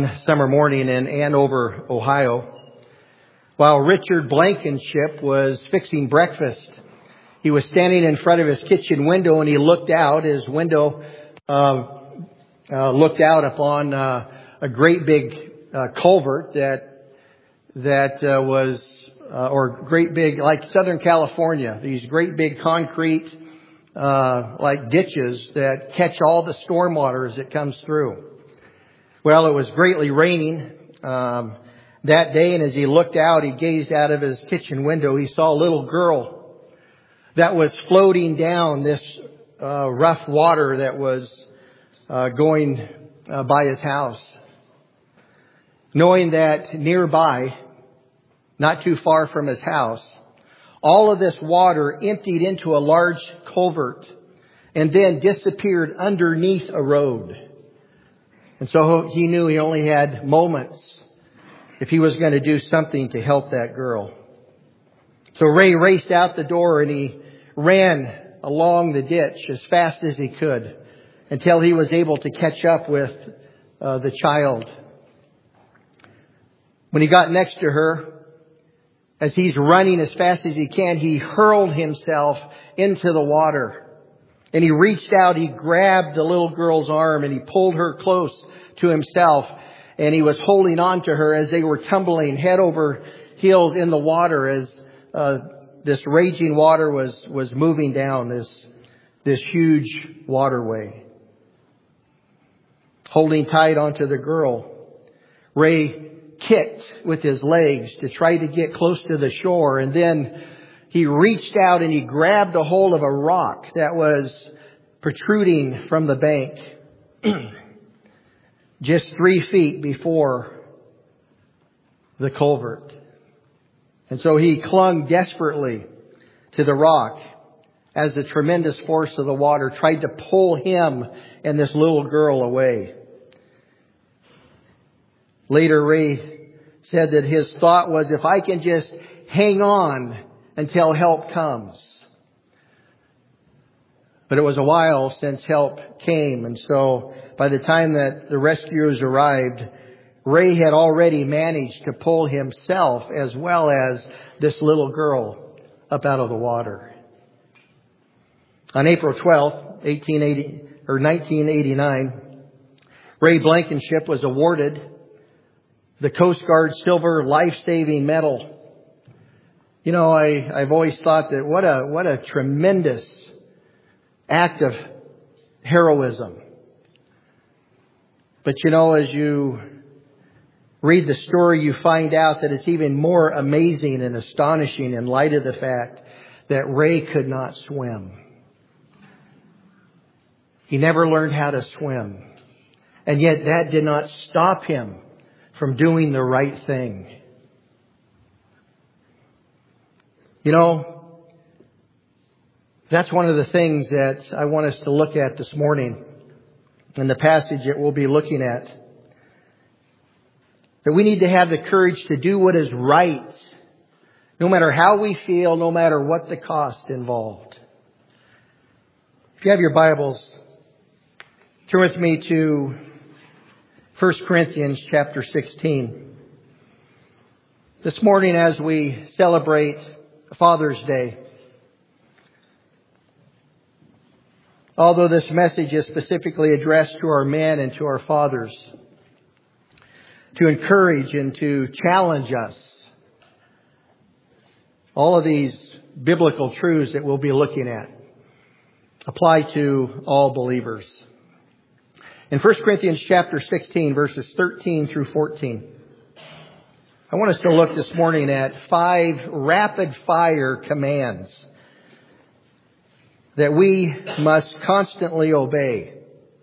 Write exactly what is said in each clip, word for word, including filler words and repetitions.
one summer morning in Andover, Ohio, while Richard Blankenship was fixing breakfast. He was standing in front of his kitchen window and he looked out. His window uh, uh, looked out upon uh, a great big uh, culvert that that uh, was, uh, or great big, like Southern California, these great big concrete uh, like ditches that catch all the stormwater as it comes through. Well, it was greatly raining um, that day, and as he looked out, he gazed out of his kitchen window. He saw a little girl that was floating down this uh, rough water that was uh, going uh, by his house. Knowing that nearby, not too far from his house, all of this water emptied into a large culvert and then disappeared underneath a road. And so he knew he only had moments if he was going to do something to help that girl. So Ray raced out the door and he ran along the ditch as fast as he could until he was able to catch up with uh, the child. When he got next to her, as he's running as fast as he can, he hurled himself into the water. And he reached out, he grabbed the little girl's arm and he pulled her close to himself. And he was holding on to her as they were tumbling head over heels in the water as uh, this raging water was, was moving down this, this huge waterway. Holding tight onto the girl, Ray kicked with his legs to try to get close to the shore, and then he reached out and he grabbed a hold of a rock that was protruding from the bank just three feet before the culvert. And so he clung desperately to the rock as the tremendous force of the water tried to pull him and this little girl away. Later, Ray said that his thought was, if I can just hang on until help comes. But it was a while since help came. And so by the time that the rescuers arrived, Ray had already managed to pull himself as well as this little girl up out of the water. On April twelfth, eighteen eighty, or nineteen eighty-nine, Ray Blankenship was awarded the Coast Guard Silver Life-Saving Medal. You know, I, I've always thought that what a, what a tremendous act of heroism. But you know, as you read the story, you find out that it's even more amazing and astonishing in light of the fact that Ray could not swim. He never learned how to swim. And yet that did not stop him from doing the right thing. You know, that's one of the things that I want us to look at this morning in the passage that we'll be looking at. That we need to have the courage to do what is right, no matter how we feel, no matter what the cost involved. If you have your Bibles, turn with me to First Corinthians chapter sixteen. This morning, as we celebrate Father's Day, although this message is specifically addressed to our men and to our fathers, to encourage and to challenge us, all of these biblical truths that we'll be looking at apply to all believers. In First Corinthians chapter sixteen, verses thirteen through fourteen, I want us to look this morning at five rapid fire commands that we must constantly obey.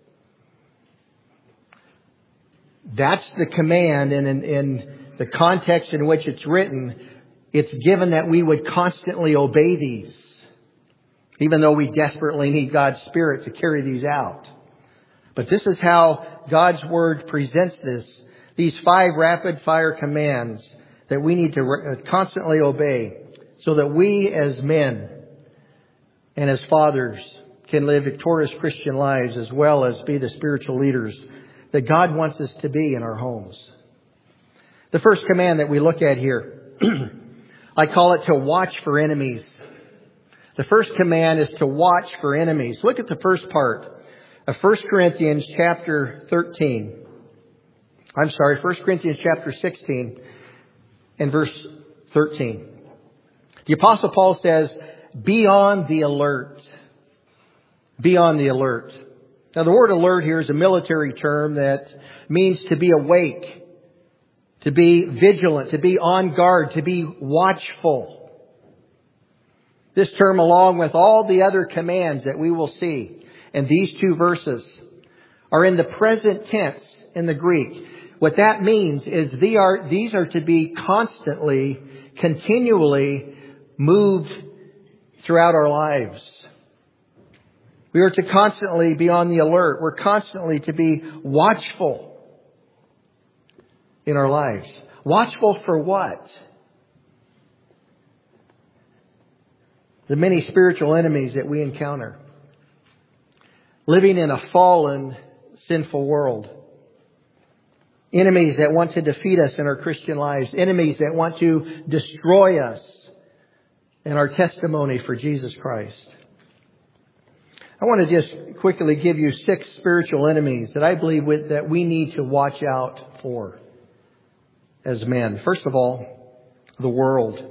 That's the command, and in, in the context in which it's written, it's given that we would constantly obey these, even though we desperately need God's Spirit to carry these out. But this is how God's Word presents this, these five rapid fire commands that we need to constantly obey so that we as men and as fathers can live victorious Christian lives as well as be the spiritual leaders that God wants us to be in our homes. The first command that we look at here, I call it to watch for enemies. The first command is to watch for enemies. Look at the first part of First Corinthians chapter thirteen. I'm sorry, First Corinthians chapter sixteen and verse thirteen. The Apostle Paul says, be on the alert. Be on the alert. Now the word alert here is a military term that means to be awake, to be vigilant, to be on guard, to be watchful. This term, along with all the other commands that we will see in these two verses, are in the present tense in the Greek. What that means is they are, these are to be constantly, continually moved throughout our lives. We are to constantly be on the alert. We're constantly to be watchful in our lives. Watchful for what? The many spiritual enemies that we encounter. Living in a fallen, sinful world. Enemies that want to defeat us in our Christian lives. Enemies that want to destroy us in our testimony for Jesus Christ. I want to just quickly give you six spiritual enemies that I believe with, that we need to watch out for as men. First of all, the world.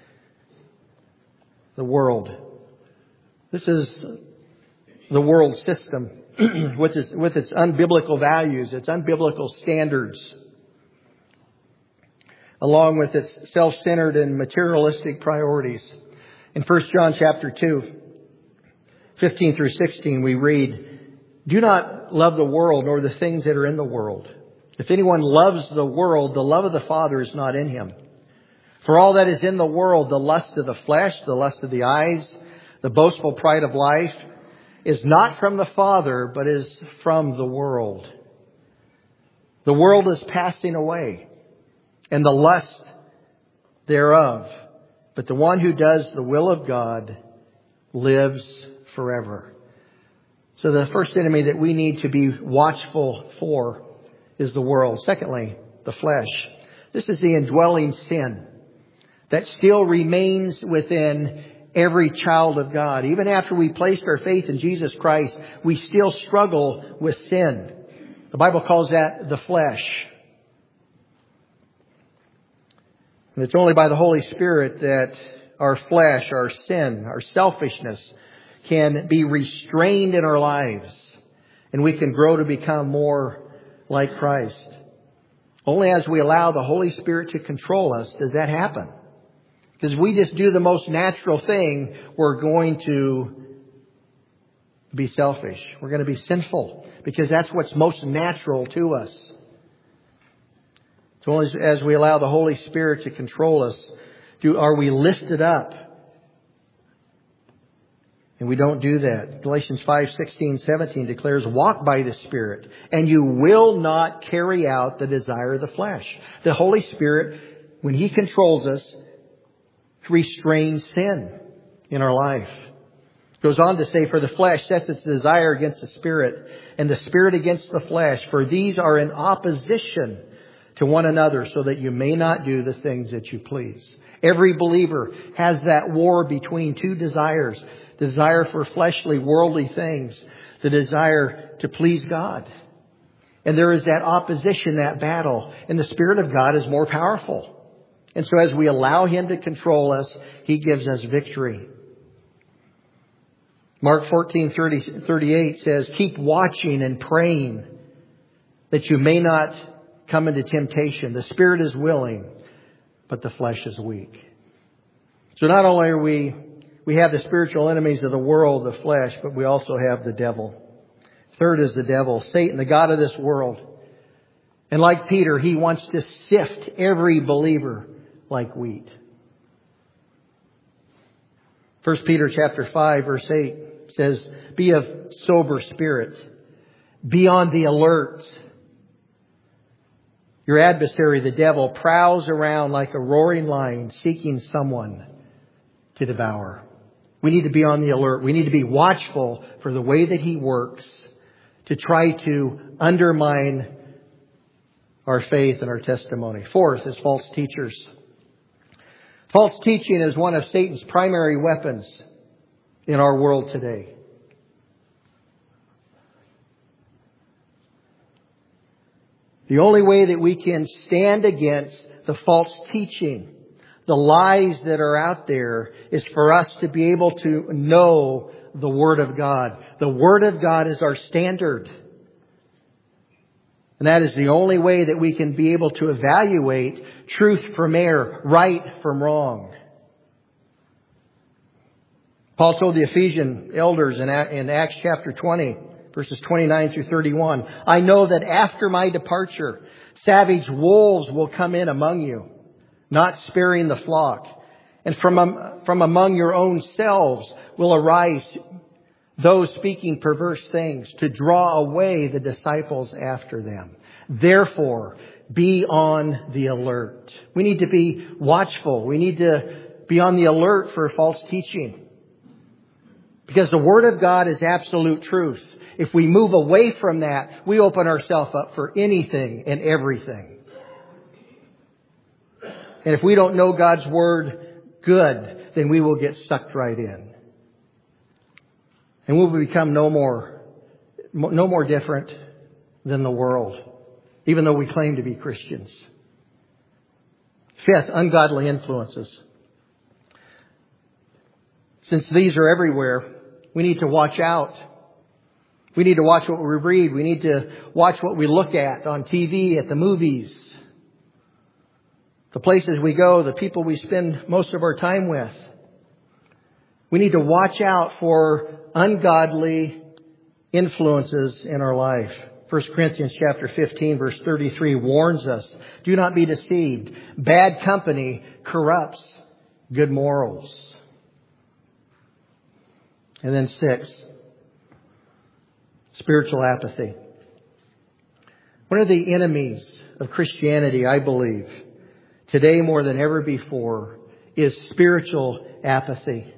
The world. This is the world system with its, with its unbiblical values, its unbiblical standards, along with its self-centered and materialistic priorities. In First John chapter two, fifteen through sixteen, we read, do not love the world nor the things that are in the world. If anyone loves the world, the love of the Father is not in him. For all that is in the world, the lust of the flesh, the lust of the eyes, the boastful pride of life, is not from the Father, but is from the world. The world is passing away, and the lust thereof. But the one who does the will of God lives forever. So the first enemy that we need to be watchful for is the world. Secondly, the flesh. This is the indwelling sin that still remains within every child of God. Even after we placed our faith in Jesus Christ, we still struggle with sin. The Bible calls that the flesh. And it's only by the Holy Spirit that our flesh, our sin, our selfishness can be restrained in our lives. And we can grow to become more like Christ. Only as we allow the Holy Spirit to control us does that happen. Because we just do the most natural thing, we're going to be selfish. We're going to be sinful. Because that's what's most natural to us. So as, as we allow the Holy Spirit to control us, do are we lifted up? And we don't do that. Galatians five, sixteen, seventeen declares, walk by the Spirit, and you will not carry out the desire of the flesh. The Holy Spirit, when He controls us, restrains sin in our life. It goes on to say, for the flesh sets its desire against the Spirit, and the Spirit against the flesh. For these are in opposition to one another, so that you may not do the things that you please. Every believer has that war between two desires. Desire for fleshly, worldly things. The desire to please God. And there is that opposition, that battle. And the Spirit of God is more powerful. And so as we allow Him to control us, He gives us victory. Mark fourteen, thirty, thirty-eight says, keep watching and praying that you may not come into temptation. The spirit is willing, but the flesh is weak. So not only are we, we have the spiritual enemies of the world, the flesh, but we also have the devil. Third is the devil, Satan, the god of this world. And like Peter, he wants to sift every believer like wheat. First Peter chapter five, verse eight says, be of sober spirit. Be on the alert. Your adversary, the devil, prowls around like a roaring lion, seeking someone to devour. We need to be on the alert. We need to be watchful for the way that he works to try to undermine our faith and our testimony. Fourth is false teachers. False teaching is one of Satan's primary weapons in our world today. The only way that we can stand against the false teaching, the lies that are out there, is for us to be able to know the Word of God. The Word of God is our standard. And that is the only way that we can be able to evaluate truth from error, right from wrong. Paul told the Ephesian elders in Acts chapter twenty, verses twenty-nine through thirty-one, I know that after my departure, savage wolves will come in among you, not sparing the flock. And from, um, from among your own selves will arise those speaking perverse things to draw away the disciples after them. Therefore, be on the alert. We need to be watchful. We need to be on the alert for false teaching. Because the Word of God is absolute truth. If we move away from that, we open ourselves up for anything and everything. And if we don't know God's Word good, then we will get sucked right in. And we'll become no more, no more different than the world, even though we claim to be Christians. Fifth, ungodly influences. Since these are everywhere, we need to watch out. We need to watch what we read. We need to watch what we look at on T V, at the movies, the places we go, the people we spend most of our time with. We need to watch out for ungodly influences in our life. First Corinthians chapter fifteen, verse thirty-three warns us, do not be deceived. Bad company corrupts good morals. And then six, spiritual apathy. One of the enemies of Christianity, I believe, today more than ever before, is spiritual apathy.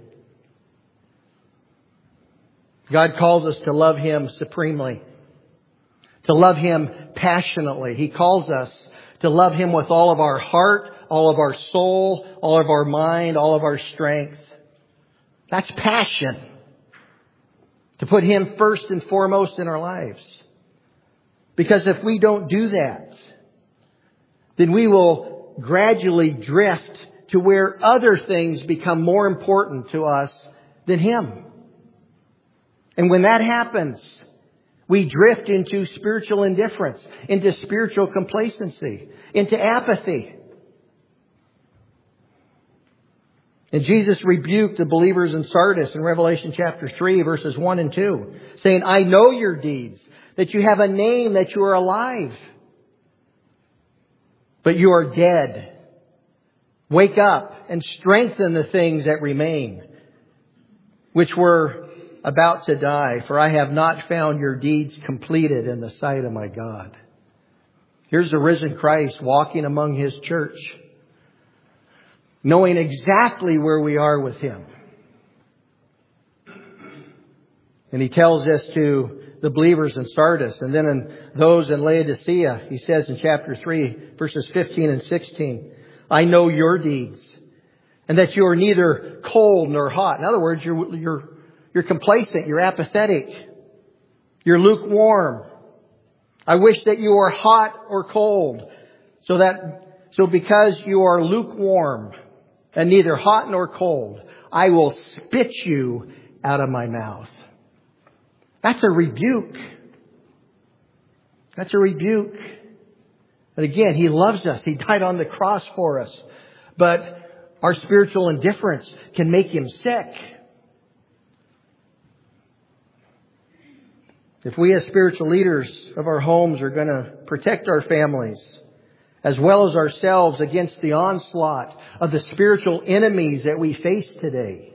God calls us to love Him supremely, to love Him passionately. He calls us to love Him with all of our heart, all of our soul, all of our mind, all of our strength. That's passion. To put Him first and foremost in our lives. Because if we don't do that, then we will gradually drift to where other things become more important to us than Him. And when that happens, we drift into spiritual indifference, into spiritual complacency, into apathy. And Jesus rebuked the believers in Sardis in Revelation chapter three, verses one and two, saying, I know your deeds, that you have a name, that you are alive, but you are dead. Wake up and strengthen the things that remain, which were about to die, for I have not found your deeds completed in the sight of my God. Here's the risen Christ walking among His church, knowing exactly where we are with Him. And He tells this to the believers in Sardis, and then in those in Laodicea, He says in chapter three, verses fifteen and sixteen, I know your deeds, and that you are neither cold nor hot. In other words, you're, you're, you're complacent, you're apathetic, you're lukewarm. I wish that you are hot or cold, so that, so because you are lukewarm and neither hot nor cold, I will spit you out of my mouth. That's a rebuke. That's a rebuke. But again, He loves us. He died on the cross for us. But our spiritual indifference can make Him sick. If we as spiritual leaders of our homes are going to protect our families, as well as ourselves against the onslaught of the spiritual enemies that we face today,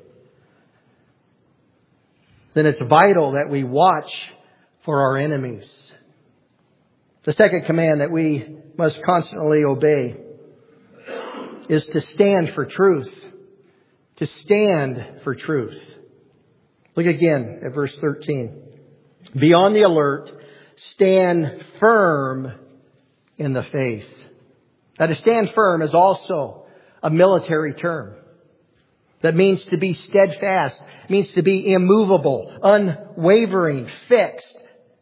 then it's vital that we watch for our enemies. The second command that we must constantly obey is to stand for truth. To stand for truth. Look again at verse thirteen. Be on the alert. Stand firm in the faith. Now, to stand firm is also a military term that means to be steadfast, means to be immovable, unwavering, fixed,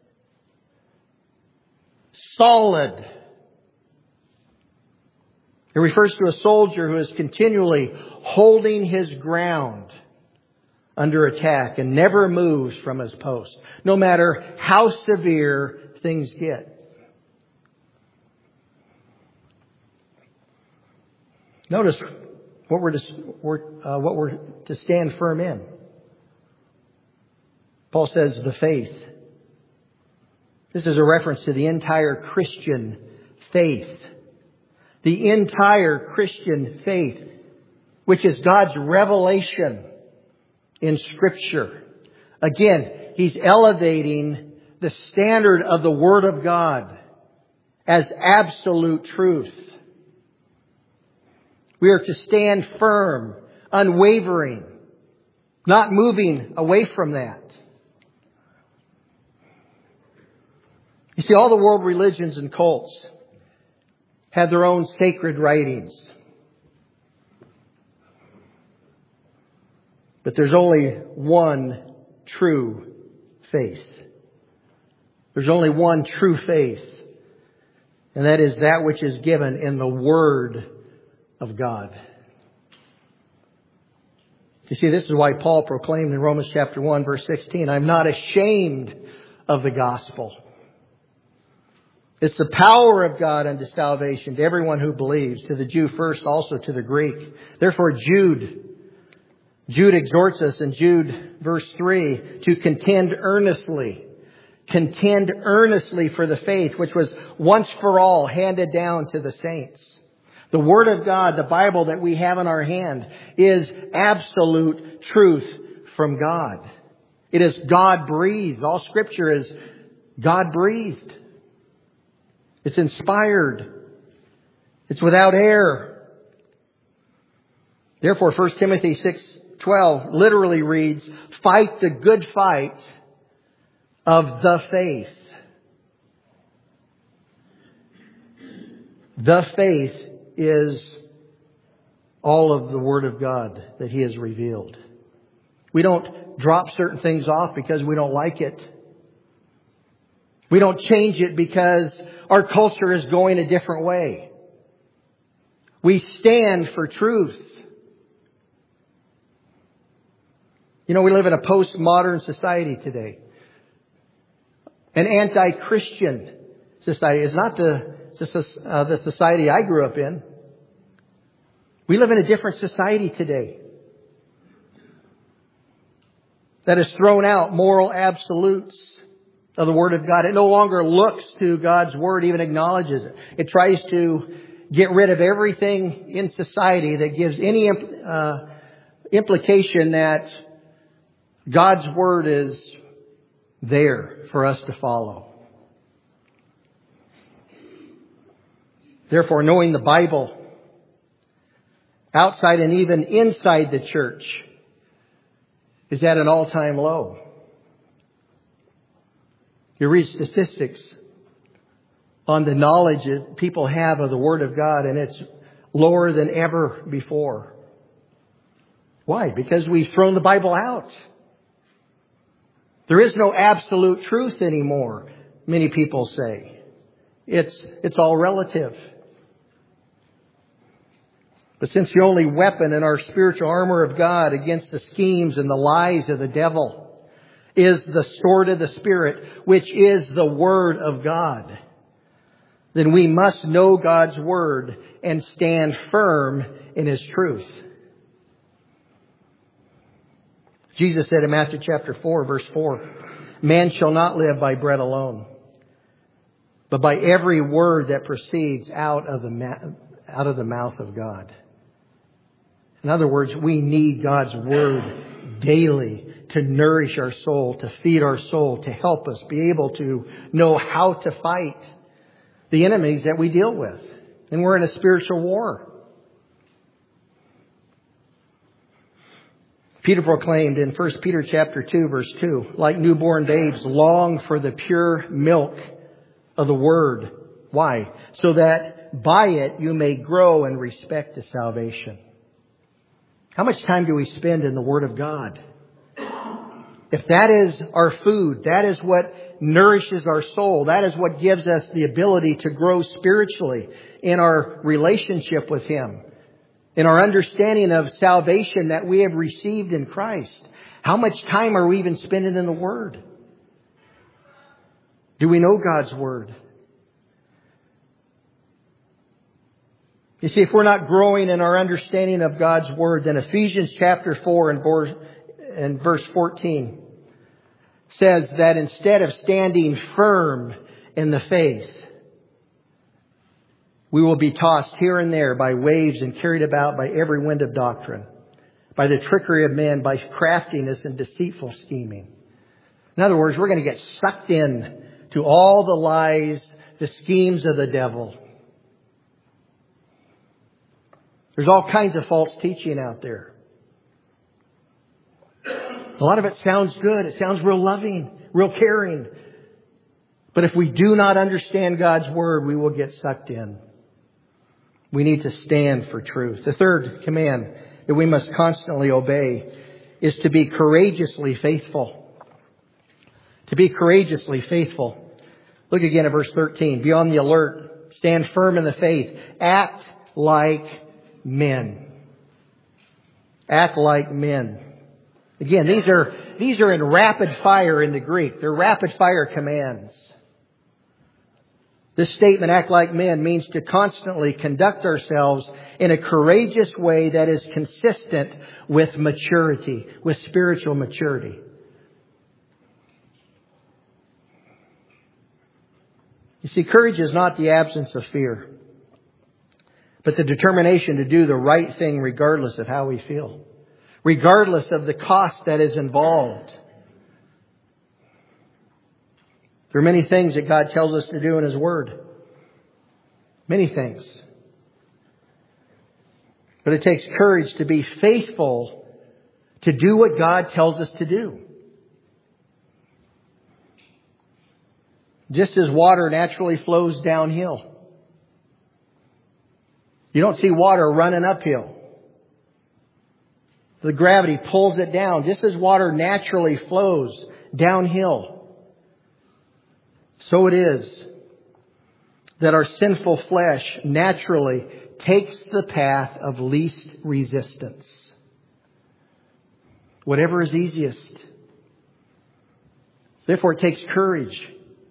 solid. It refers to a soldier who is continually holding his ground under attack and never moves from his post, no matter how severe things get. Notice what we're to, we're, uh, what we're to stand firm in. Paul says the faith. This is a reference to the entire Christian faith. The entire Christian faith, which is God's revelation in Scripture. Again, he's elevating the standard of the Word of God as absolute truth. We are to stand firm, unwavering, not moving away from that. You see, all the world religions and cults have their own sacred writings. But there's only one true faith. There's only one true faith. And that is that which is given in the Word of God. You see, this is why Paul proclaimed in Romans chapter one, verse sixteen, I'm not ashamed of the gospel. It's the power of God unto salvation to everyone who believes, to the Jew first, also to the Greek. Therefore, Jude, Jude exhorts us in Jude verse three to contend earnestly. Contend earnestly for the faith which was once for all handed down to the saints. The Word of God, the Bible that we have in our hand, is absolute truth from God. It is God-breathed. All Scripture is God-breathed. It's inspired. It's without error. Therefore, First Timothy six twelve literally reads, fight the good fight of the faith. The faith is all of the Word of God that He has revealed. We don't drop certain things off because we don't like it. We don't change it because our culture is going a different way. We stand for truth. You know, we live in a postmodern society today. An anti-Christian society. It's not the, uh, the society I grew up in. We live in a different society today that has thrown out moral absolutes of the Word of God. It no longer looks to God's Word, even acknowledges it. It tries to get rid of everything in society that gives any uh, implication that God's Word is there for us to follow. Therefore, knowing the Bible outside and even inside the church is at an all-time low. You read statistics on the knowledge that people have of the Word of God, and it's lower than ever before. Why? Because we've thrown the Bible out. There is no absolute truth anymore, many people say. It's, it's all relative. But since the only weapon in our spiritual armor of God against the schemes and the lies of the devil is the sword of the Spirit, which is the Word of God, then we must know God's Word and stand firm in His truth. Jesus said in Matthew chapter four, verse four, man shall not live by bread alone, but by every word that proceeds out of the ma- out of the mouth of God. In other words, we need God's Word daily to nourish our soul, to feed our soul, to help us be able to know how to fight the enemies that we deal with. And we're in a spiritual war. Peter proclaimed in First Peter chapter two, verse two, like newborn babes, long for the pure milk of the Word, Why? So that by it you may grow in respect to salvation. How much time do we spend in the Word of God? If that is our food, that is what nourishes our soul, that is what gives us the ability to grow spiritually in our relationship with Him, in our understanding of salvation that we have received in Christ. How much time are we even spending in the Word? Do we know God's Word? You see, if we're not growing in our understanding of God's Word, then Ephesians chapter four and verse, and verse fourteen says that instead of standing firm in the faith, we will be tossed here and there by waves and carried about by every wind of doctrine, by the trickery of men, by craftiness and deceitful scheming. In other words, we're going to get sucked in to all the lies, the schemes of the devil. There's all kinds of false teaching out there. A lot of it sounds good. It sounds real loving, real caring. But if we do not understand God's Word, we will get sucked in. We need to stand for truth. The third command that we must constantly obey is to be courageously faithful. To be courageously faithful. Look again at verse thirteen. Be on the alert. Stand firm in the faith. Act like men. Act like men. Again, these are, these are in rapid fire in the Greek. They're rapid fire commands. This statement, act like men, means to constantly conduct ourselves in a courageous way that is consistent with maturity, with spiritual maturity. You see, courage is not the absence of fear, but the determination to do the right thing regardless of how we feel, regardless of the cost that is involved. There are many things that God tells us to do in His Word. Many things. But it takes courage to be faithful to do what God tells us to do. Just as water naturally flows downhill. You don't see water running uphill. The gravity pulls it down, just as water naturally flows downhill. So it is that our sinful flesh naturally takes the path of least resistance. Whatever is easiest. Therefore, it takes courage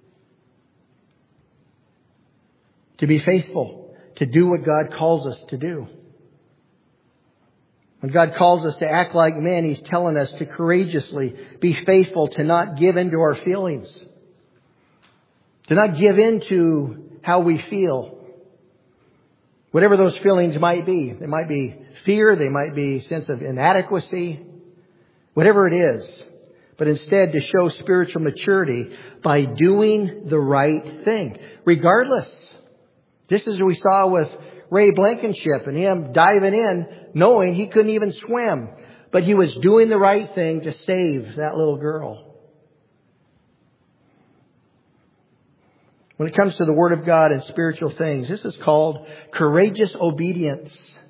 to be faithful, to do what God calls us to do. When God calls us to act like men, He's telling us to courageously be faithful, to not give in to our feelings. To not give in to how we feel. Whatever those feelings might be. They might be fear. They might be sense of inadequacy. Whatever it is. But instead to show spiritual maturity by doing the right thing. Regardless. Just as we saw with Ray Blankenship and him diving in knowing he couldn't even swim. But he was doing the right thing to save that little girl. When it comes to the Word of God and spiritual things, this is called courageous obedience.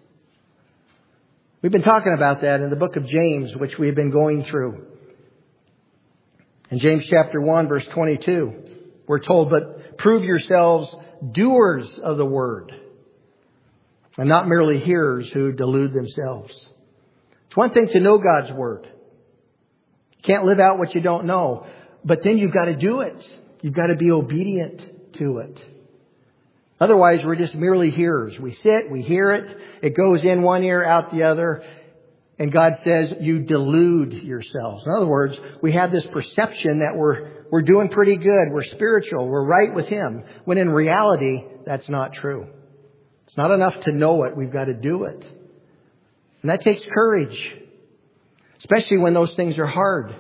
We've been talking about that in the book of James, which we've been going through. In James chapter one, verse twenty-two, we're told, but prove yourselves doers of the Word, and not merely hearers who delude themselves. It's one thing to know God's Word. You can't live out what you don't know. But then you've got to do it. You've got to be obedient to it. Otherwise, we're just merely hearers. We sit, we hear it. It goes in one ear, out the other. And God says, you delude yourselves. In other words, we have this perception that we're, we're doing pretty good. We're spiritual. We're right with Him. When in reality, that's not true. It's not enough to know it. We've got to do it. And that takes courage. Especially when those things are hard.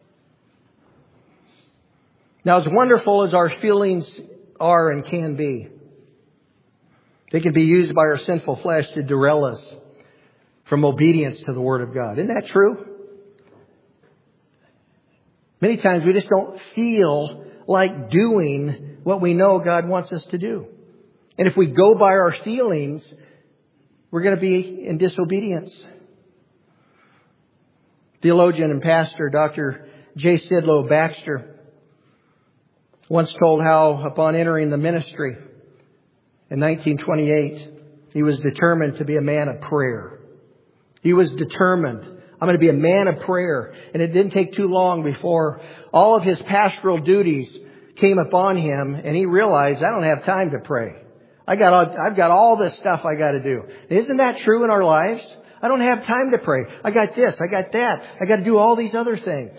Now, as wonderful as our feelings are and can be, they can be used by our sinful flesh to derail us from obedience to the Word of God. Isn't that true? Many times we just don't feel like doing what we know God wants us to do. And if we go by our feelings, we're going to be in disobedience. Theologian and pastor Doctor J. Sidlow Baxter once told how upon entering the ministry in nineteen twenty-eight, he was determined to be a man of prayer. He was determined. I'm going to be a man of prayer. And it didn't take too long before all of his pastoral duties came upon him, and he realized, I don't have time to pray. I got all, I've got all this stuff I got to do. Isn't that true in our lives? I don't have time to pray. I got this. I got that. I got to do all these other things.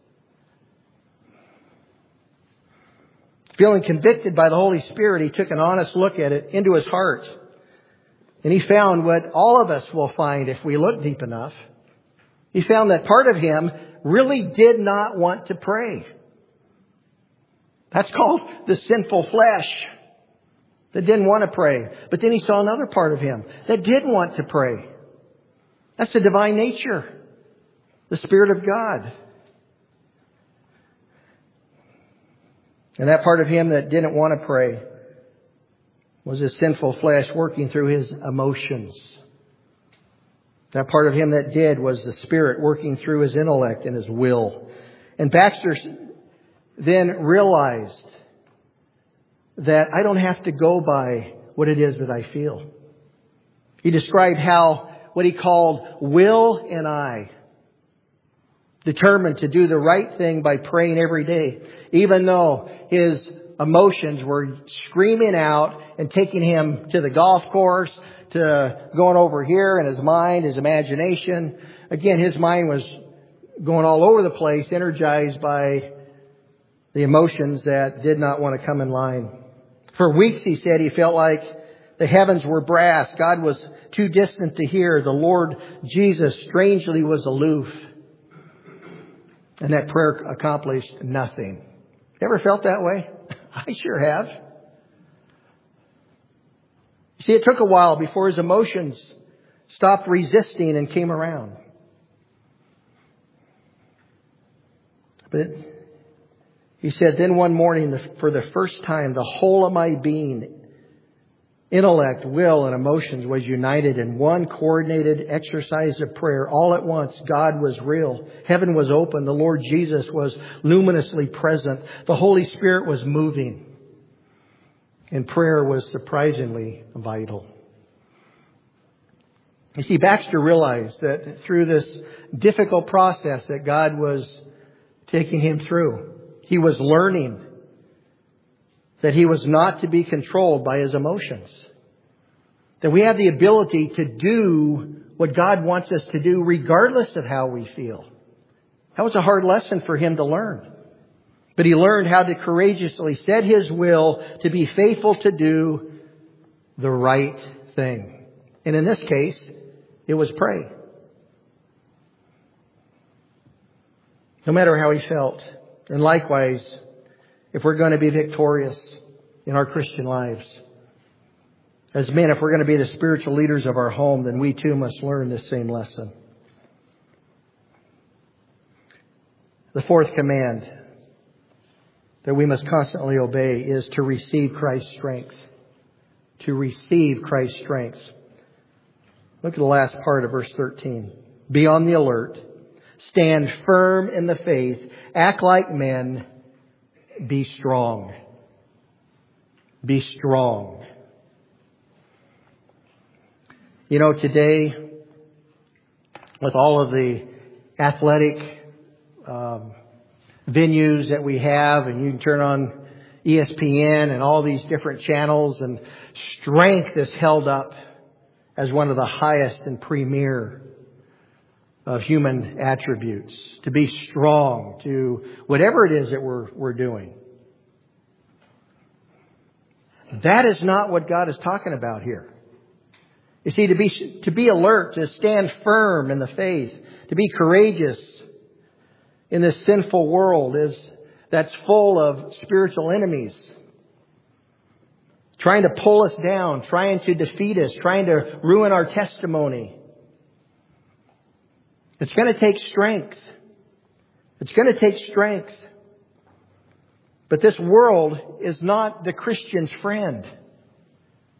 Feeling convicted by the Holy Spirit, he took an honest look at it into his heart. And he found what all of us will find if we look deep enough. He found that part of him really did not want to pray. That's called the sinful flesh that didn't want to pray. But then he saw another part of him that did want to pray. That's the divine nature, the Spirit of God. And that part of him that didn't want to pray was his sinful flesh working through his emotions. That part of him that did was the Spirit working through his intellect and his will. And Baxter then realized that I don't have to go by what it is that I feel. He described how what he called will and I, determined to do the right thing by praying every day, even though his emotions were screaming out and taking him to the golf course, to going over here in his mind, his imagination. Again, his mind was going all over the place, energized by the emotions that did not want to come in line. For weeks, he said, he felt like the heavens were brass. God was too distant to hear. The Lord Jesus strangely was aloof. And that prayer accomplished nothing. Ever felt that way? I sure have. See, it took a while before his emotions stopped resisting and came around. But he said, then one morning, for the first time, the whole of my being, intellect, will, and emotions was united in one coordinated exercise of prayer. All at once, God was real. Heaven was open. The Lord Jesus was luminously present. The Holy Spirit was moving. And prayer was surprisingly vital. You see, Baxter realized that through this difficult process that God was taking him through, he was learning that he was not to be controlled by his emotions. That we have the ability to do what God wants us to do regardless of how we feel. That was a hard lesson for him to learn. But he learned how to courageously set his will to be faithful to do the right thing. And in this case, it was pray. No matter how he felt. And likewise, if we're going to be victorious in our Christian lives, as men, if we're going to be the spiritual leaders of our home, then we too must learn this same lesson. The fourth command that we must constantly obey is to receive Christ's strength. To receive Christ's strength. Look at the last part of verse thirteen. Be on the alert. Stand firm in the faith. Act like men. Be strong. Be strong. You know, today, with all of the athletic um, venues that we have, and you can turn on E S P N and all these different channels, and strength is held up as one of the highest and premier of human attributes. To be strong, to whatever it is that we're we're doing. That is not what God is talking about here. You see, to be to be alert, to stand firm in the faith, to be courageous in this sinful world is that's full of spiritual enemies, trying to pull us down, trying to defeat us, trying to ruin our testimony. It's going to take strength. It's going to take strength. But this world is not the Christian's friend.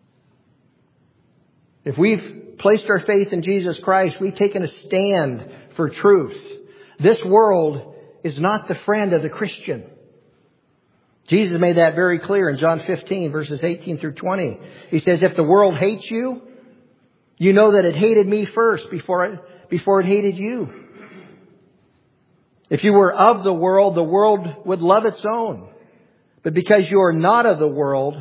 If we've placed our faith in Jesus Christ, we've taken a stand for truth. This world is not the friend of the Christian. Jesus made that very clear in John fifteen, verses eighteen through twenty. He says, if the world hates you, you know that it hated me first before it, before it hated you. If you were of the world, the world would love its own. But because you are not of the world,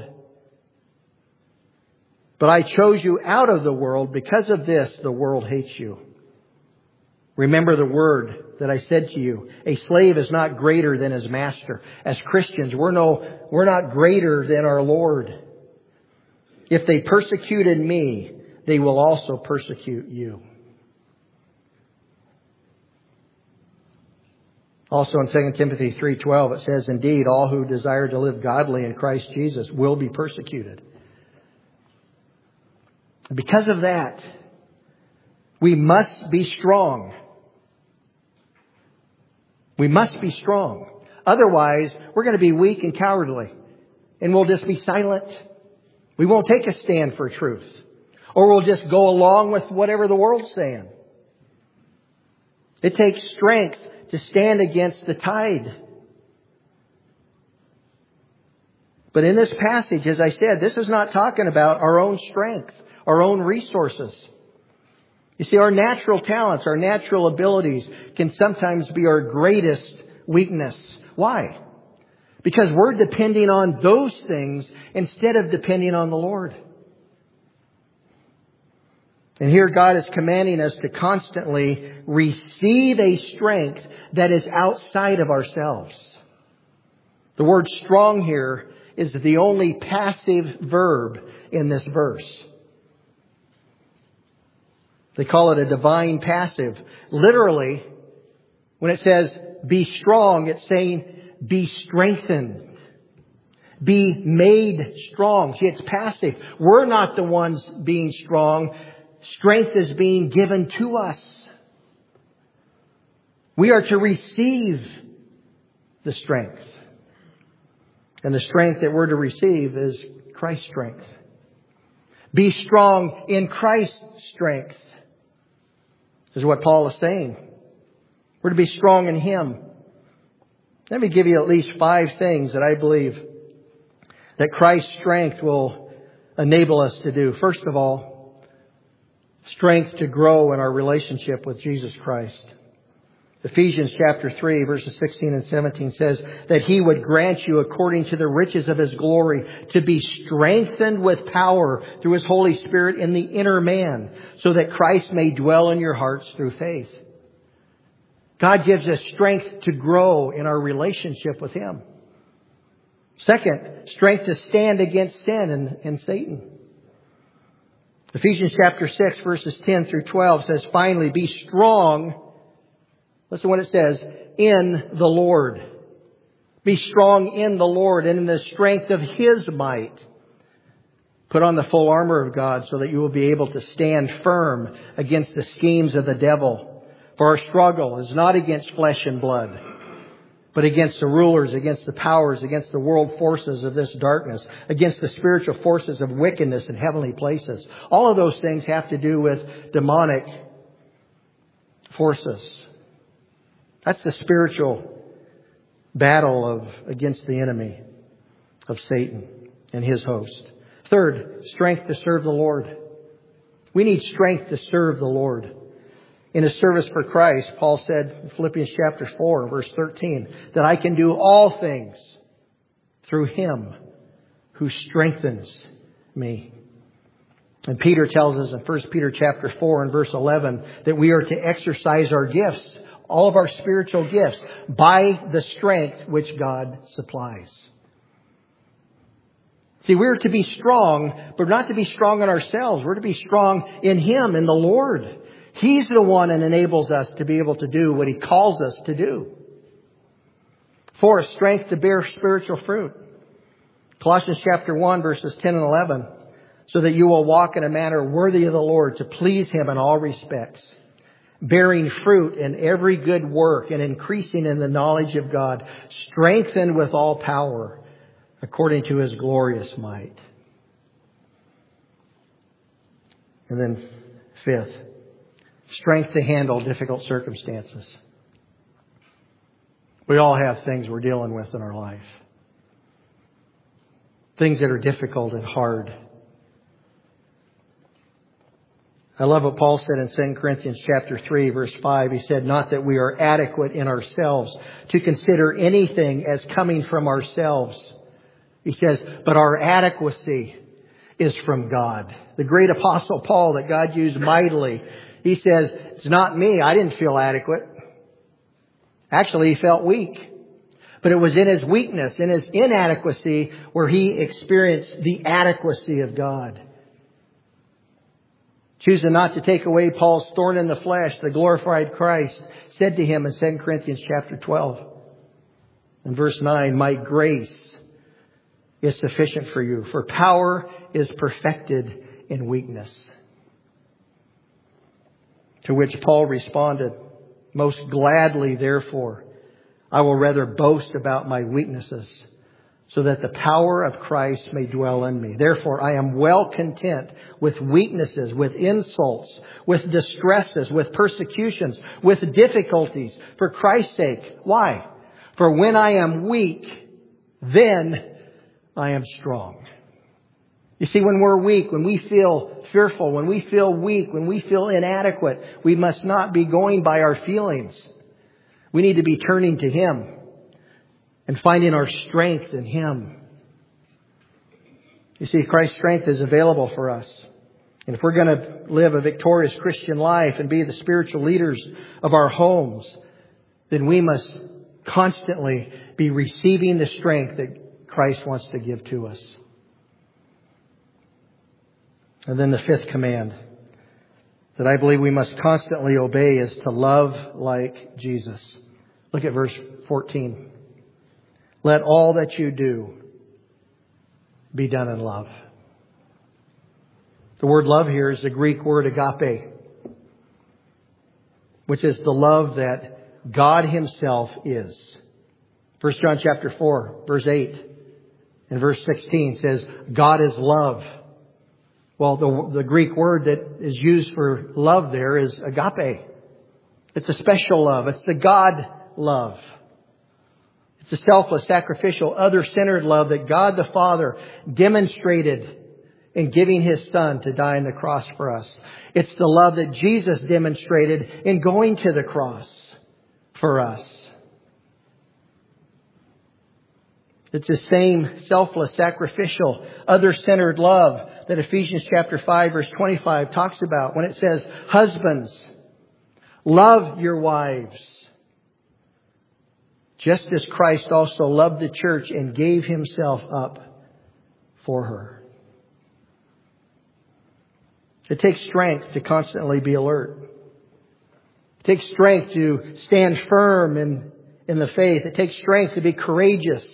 but I chose you out of the world, because of this, the world hates you. Remember the word that I said to you. A slave is not greater than his master. As Christians, we're no, we're not greater than our Lord. If they persecuted me, they will also persecute you. Also in Second Timothy three twelve, it says, indeed, all who desire to live godly in Christ Jesus will be persecuted. Because of that, we must be strong. We must be strong. Otherwise, we're going to be weak and cowardly. And we'll just be silent. We won't take a stand for truth. Or we'll just go along with whatever the world's saying. It takes strength to stand against the tide. But in this passage, as I said, this is not talking about our own strength, our own resources. You see, our natural talents, our natural abilities can sometimes be our greatest weakness. Why? Because we're depending on those things instead of depending on the Lord. And here God is commanding us to constantly receive a strength that is outside of ourselves. The word strong here is the only passive verb in this verse. They call it a divine passive. Literally, when it says be strong, it's saying be strengthened. Be made strong. See, it's passive. We're not the ones being strong. Strength is being given to us. We are to receive the strength. And the strength that we're to receive is Christ's strength. Be strong in Christ's strength. This is what Paul is saying. We're to be strong in Him. Let me give you at least five things that I believe that Christ's strength will enable us to do. First of all, strength to grow in our relationship with Jesus Christ. Ephesians chapter three, verses sixteen and seventeen says that He would grant you according to the riches of His glory to be strengthened with power through His Holy Spirit in the inner man, so that Christ may dwell in your hearts through faith. God gives us strength to grow in our relationship with Him. Second, strength to stand against sin and, and Satan. Ephesians chapter six, verses ten through twelve says, finally, be strong. Listen to what it says, in the Lord. Be strong in the Lord and in the strength of His might. Put on the full armor of God so that you will be able to stand firm against the schemes of the devil. For our struggle is not against flesh and blood, but against the rulers, against the powers, against the world forces of this darkness, against the spiritual forces of wickedness in heavenly places. All of those things have to do with demonic forces. That's the spiritual battle of against the enemy of Satan and his host. Third, strength to serve the Lord. We need strength to serve the Lord. In His service for Christ, Paul said in Philippians chapter four, verse thirteen, that I can do all things through Him who strengthens me. And Peter tells us in First Peter chapter four and verse eleven that we are to exercise our gifts, all of our spiritual gifts, by the strength which God supplies. See, we're to be strong, but not to be strong in ourselves. We're to be strong in Him, in the Lord. He's the one that enables us to be able to do what He calls us to do. Fourth, strength to bear spiritual fruit. Colossians chapter one, verses ten and eleven. So that you will walk in a manner worthy of the Lord, to please Him in all respects, bearing fruit in every good work and increasing in the knowledge of God, strengthened with all power according to His glorious might. And then fifth, strength to handle difficult circumstances. We all have things we're dealing with in our life. Things that are difficult and hard. I love what Paul said in Second Corinthians chapter three, verse five. He said, not that we are adequate in ourselves to consider anything as coming from ourselves. He says, but our adequacy is from God. The great apostle Paul that God used mightily. He says, it's not me. I didn't feel adequate. Actually, he felt weak. But it was in his weakness, in his inadequacy, where he experienced the adequacy of God. Choosing not to take away Paul's thorn in the flesh, the glorified Christ said to him in Second Corinthians chapter twelve, in verse nine, my grace is sufficient for you, for power is perfected in weakness. To which Paul responded, most gladly, therefore, I will rather boast about my weaknesses, so that the power of Christ may dwell in me. Therefore, I am well content with weaknesses, with insults, with distresses, with persecutions, with difficulties, for Christ's sake. Why? For when I am weak, then I am strong. You see, when we're weak, when we feel fearful, when we feel weak, when we feel inadequate, we must not be going by our feelings. We need to be turning to Him and finding our strength in Him. You see, Christ's strength is available for us. And if we're going to live a victorious Christian life and be the spiritual leaders of our homes, then we must constantly be receiving the strength that Christ wants to give to us. And then the fifth command that I believe we must constantly obey is to love like Jesus. Look at verse fourteen. Let all that you do be done in love. The word love here is the Greek word agape, which is the love that God Himself is. First John chapter four, verse eight and verse sixteen says, God is love. Well, the, the Greek word that is used for love there is agape. It's a special love. It's the God love. It's a selfless, sacrificial, other-centered love that God the Father demonstrated in giving His Son to die on the cross for us. It's the love that Jesus demonstrated in going to the cross for us. It's the same selfless, sacrificial, other-centered love that Ephesians chapter five, verse twenty-five talks about when it says, husbands, love your wives, just as Christ also loved the church and gave Himself up for her. It takes strength to constantly be alert. It takes strength to stand firm in, in the faith. It takes strength to be courageous.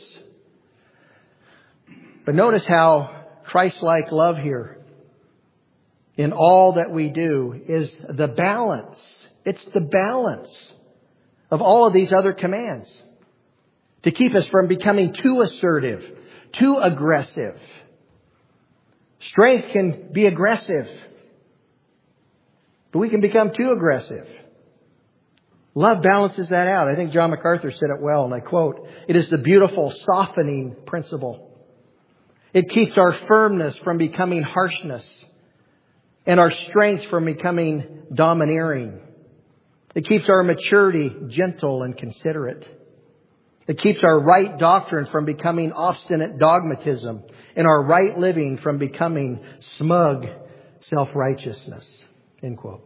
But notice how Christ-like love here in all that we do is the balance. It's the balance of all of these other commands to keep us from becoming too assertive, too aggressive. Strength can be aggressive, but we can become too aggressive. Love balances that out. I think John MacArthur said it well, and I quote, it is the beautiful softening principle. It keeps our firmness from becoming harshness and our strength from becoming domineering. It keeps our maturity gentle and considerate. It keeps our right doctrine from becoming obstinate dogmatism and our right living from becoming smug self-righteousness. End quote.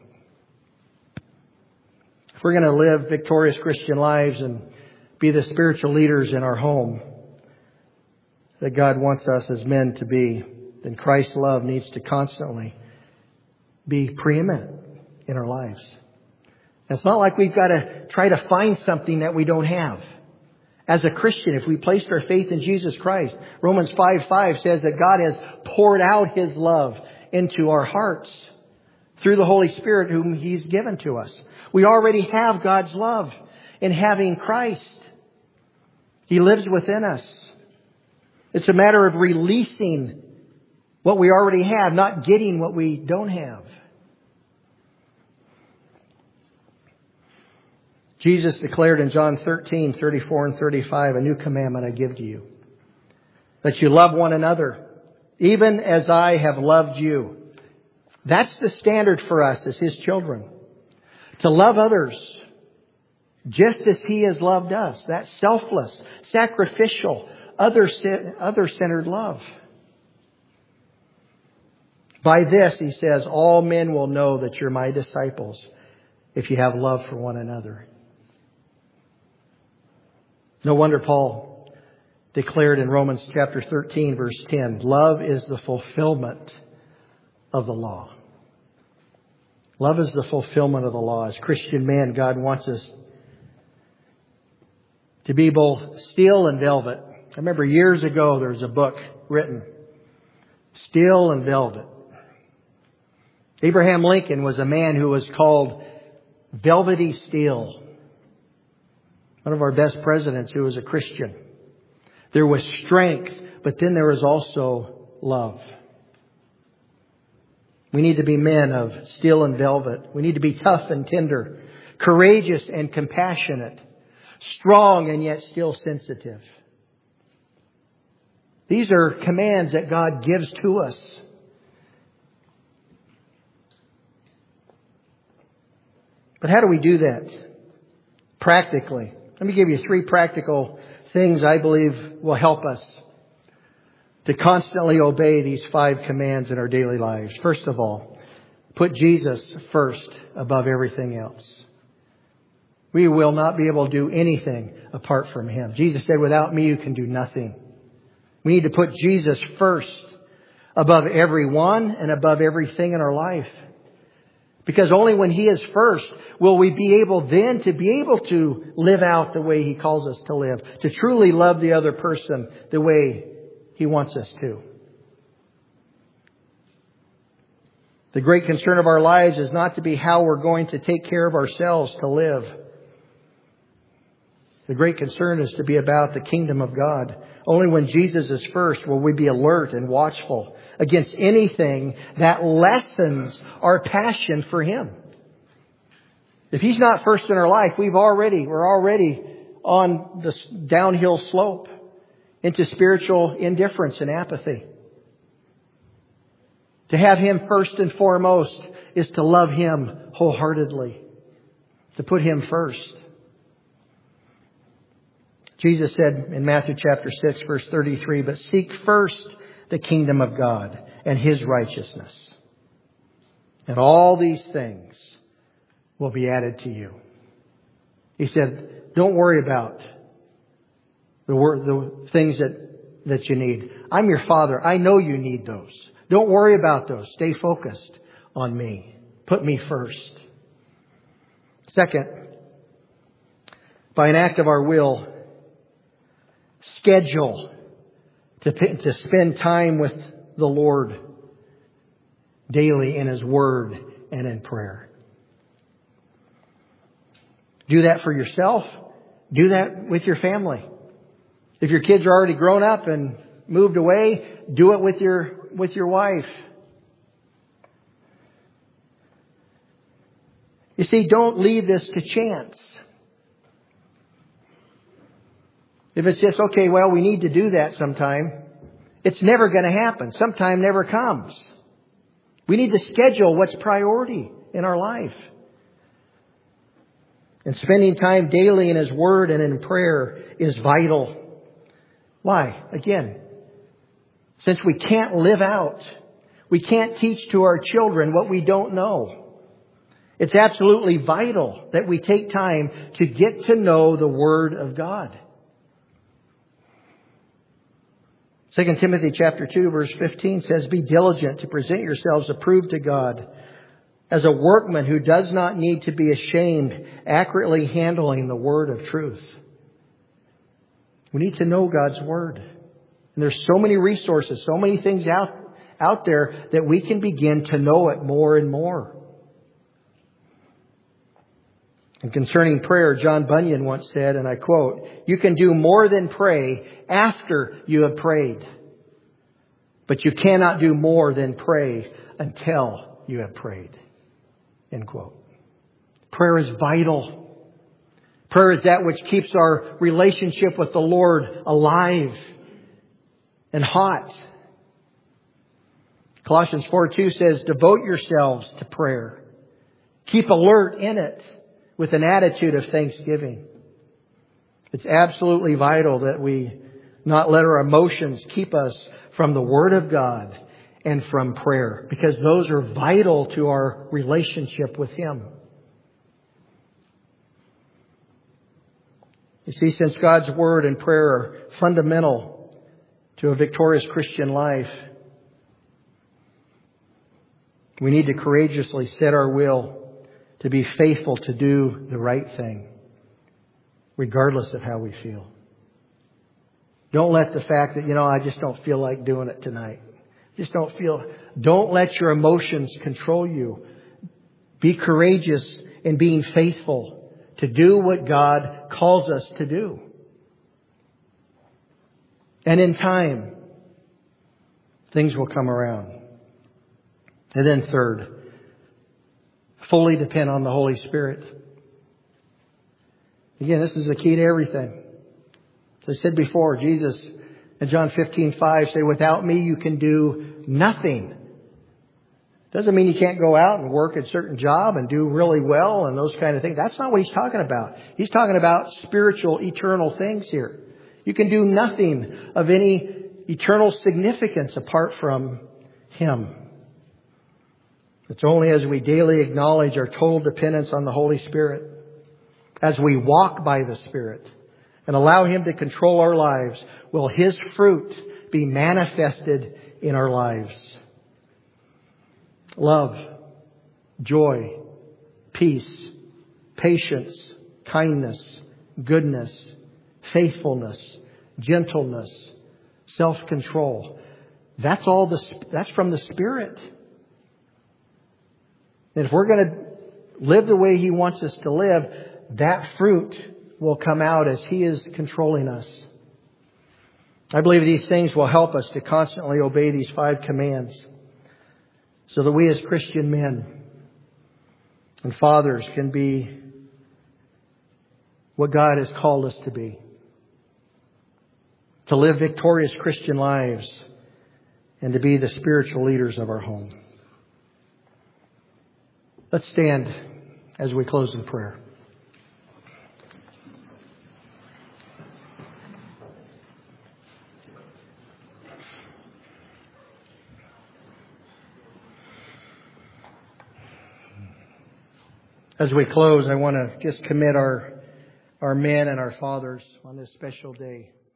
If we're going to live victorious Christian lives and be the spiritual leaders in our home that God wants us as men to be, then Christ's love needs to constantly be preeminent in our lives. And it's not like we've got to try to find something that we don't have. As a Christian, if we placed our faith in Jesus Christ, Romans five five says that God has poured out His love into our hearts through the Holy Spirit whom He's given to us. We already have God's love in having Christ. He lives within us. It's a matter of releasing what we already have, not getting what we don't have. Jesus declared in John thirteen, thirty-four and thirty-five, a new commandment I give to you, that you love one another, even as I have loved you. That's the standard for us as His children. To love others just as He has loved us. That selfless, sacrificial, other-centered love. By this, He says, all men will know that you're my disciples if you have love for one another. No wonder Paul declared in Romans chapter thirteen, verse ten, love is the fulfillment of the law. Love is the fulfillment of the law. As Christian men, God wants us to be both steel and velvet. I remember years ago there was a book written, Steel and Velvet. Abraham Lincoln was a man who was called velvety steel. One of our best presidents who was a Christian. There was strength, but then there was also love. We need to be men of steel and velvet. We need to be tough and tender, courageous and compassionate, strong and yet still sensitive. These are commands that God gives to us. But how do we do that practically? Let me give you three practical things I believe will help us to constantly obey these five commands in our daily lives. First of all, put Jesus first above everything else. We will not be able to do anything apart from Him. Jesus said, without me you can do nothing. We need to put Jesus first above everyone and above everything in our life. Because only when He is first will we be able then to be able to live out the way He calls us to live. To truly love the other person the way He wants us to. The great concern of our lives is not to be how we're going to take care of ourselves to live. The great concern is to be about the kingdom of God. Only when Jesus is first will we be alert and watchful against anything that lessens our passion for Him. If He's not first in our life, we've already, we're already on this downhill slope into spiritual indifference and apathy. To have Him first and foremost is to love Him wholeheartedly. To put Him first. Jesus said in Matthew chapter six, verse thirty-three, but seek first the kingdom of God and His righteousness. And all these things will be added to you. He said, don't worry about the, the things that, that you need. I'm your Father. I know you need those. Don't worry about those. Stay focused on me. Put me first. Second, by an act of our will, schedule to, to spend time with the Lord daily in His Word and in prayer. Do that for yourself. Do that with your family. If your kids are already grown up and moved away, do it with your with your wife. You see, don't leave this to chance. If it's just, okay, well, we need to do that sometime, it's never going to happen. Sometime never comes. We need to schedule what's priority in our life. And spending time daily in His Word and in prayer is vital. Why? Again, since we can't live out, we can't teach to our children what we don't know. It's absolutely vital that we take time to get to know the Word of God. Second Timothy chapter two, verse fifteen says, be diligent to present yourselves approved to God as a workman who does not need to be ashamed, accurately handling the word of truth. We need to know God's Word. And there's so many resources, so many things out, out there that we can begin to know it more and more. And concerning prayer, John Bunyan once said, and I quote, you can do more than pray after you have prayed. But you cannot do more than pray until you have prayed. End quote. Prayer is vital. Prayer is that which keeps our relationship with the Lord alive and hot. Colossians four two says, devote yourselves to prayer. Keep alert in it with an attitude of thanksgiving. It's absolutely vital that we not let our emotions keep us from the Word of God and from prayer, because those are vital to our relationship with Him. You see, since God's Word and prayer are fundamental to a victorious Christian life, we need to courageously set our will to be faithful to do the right thing, regardless of how we feel. Don't let the fact that, you know, I just don't feel like doing it tonight. Just don't feel. Don't let your emotions control you. Be courageous in being faithful to do what God calls us to do. And in time, things will come around. And then third, fully depend on the Holy Spirit. Again, this is the key to everything. As I said before, Jesus in John fifteen five say, without me you can do nothing. Doesn't mean you can't go out and work a certain job and do really well and those kind of things. That's not what He's talking about. He's talking about spiritual, eternal things here. You can do nothing of any eternal significance apart from Him. It's only as we daily acknowledge our total dependence on the Holy Spirit, as we walk by the Spirit and allow Him to control our lives, will His fruit be manifested in our lives. Love, joy, peace, patience, kindness, goodness, faithfulness, gentleness, self-control. That's all the, that's from the Spirit. And if we're going to live the way He wants us to live, that fruit will come out as He is controlling us. I believe these things will help us to constantly obey these five commands, so that we as Christian men and fathers can be what God has called us to be. To live victorious Christian lives and to be the spiritual leaders of our home. Let's stand as we close in prayer. As we close, I want to just commit our, our men and our fathers on this special day.